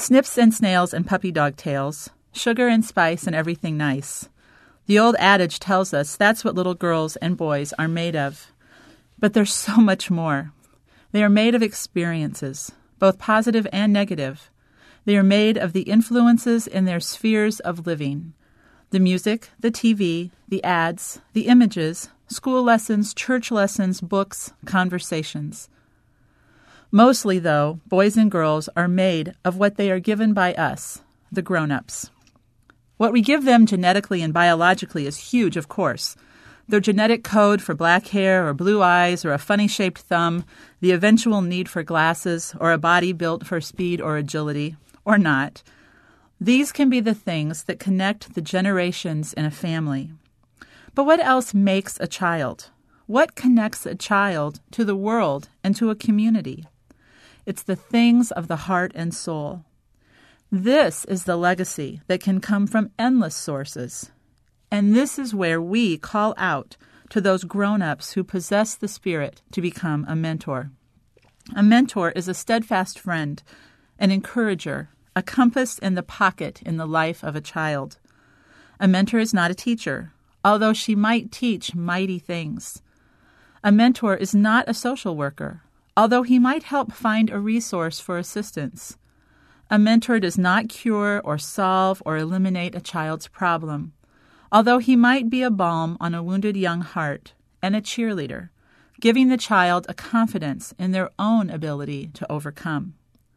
Snips and snails and puppy dog tails, sugar and spice and everything nice. The old adage tells us that's what little girls and boys are made of. But there's so much more. They are made of experiences, both positive and negative. They are made of the influences in their spheres of living. The music, the TV, the ads, the images, school lessons, church lessons, books, conversations. Mostly, though, boys and girls are made of what they are given by us, the grown-ups. What we give them genetically and biologically is huge, of course. Their genetic code for black hair or blue eyes or a funny-shaped thumb, the eventual need for glasses or a body built for speed or agility, or not. These can be the things that connect the generations in a family. But what else makes a child? What connects a child to the world and to a community? It's the things of the heart and soul. This is the legacy that can come from endless sources. And this is where we call out to those grown-ups who possess the spirit to become a mentor. A mentor is a steadfast friend, an encourager, a compass in the pocket in the life of a child. A mentor is not a teacher, although she might teach mighty things. A mentor is not a social worker, although he might help find a resource for assistance. A mentor does not cure or solve or eliminate a child's problem, although he might be a balm on a wounded young heart and a cheerleader, giving the child a confidence in their own ability to overcome.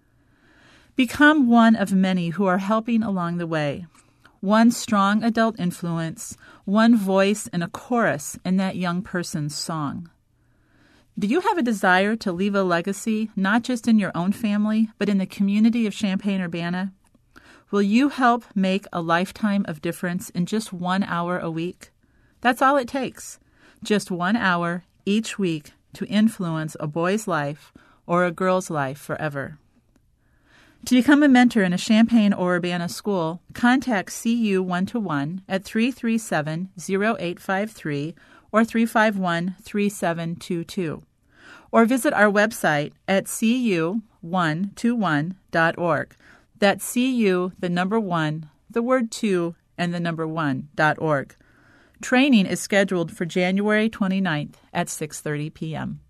Become one of many who are helping along the way. One strong adult influence, one voice and a chorus in that young person's song. Do you have a desire to leave a legacy, not just in your own family, but in the community of Champaign-Urbana? Will you help make a lifetime of difference in just 1 hour a week? That's all it takes. Just 1 hour each week to influence a boy's life or a girl's life forever. To become a mentor in a Champaign or Urbana school, contact CU 1-to-1 at 337-0853 or 351-3722. Or visit our website at cu121.org. That's CU, the number 1, the word 2, and the number 1.org. Training is scheduled for January 29th at 6:30 p.m.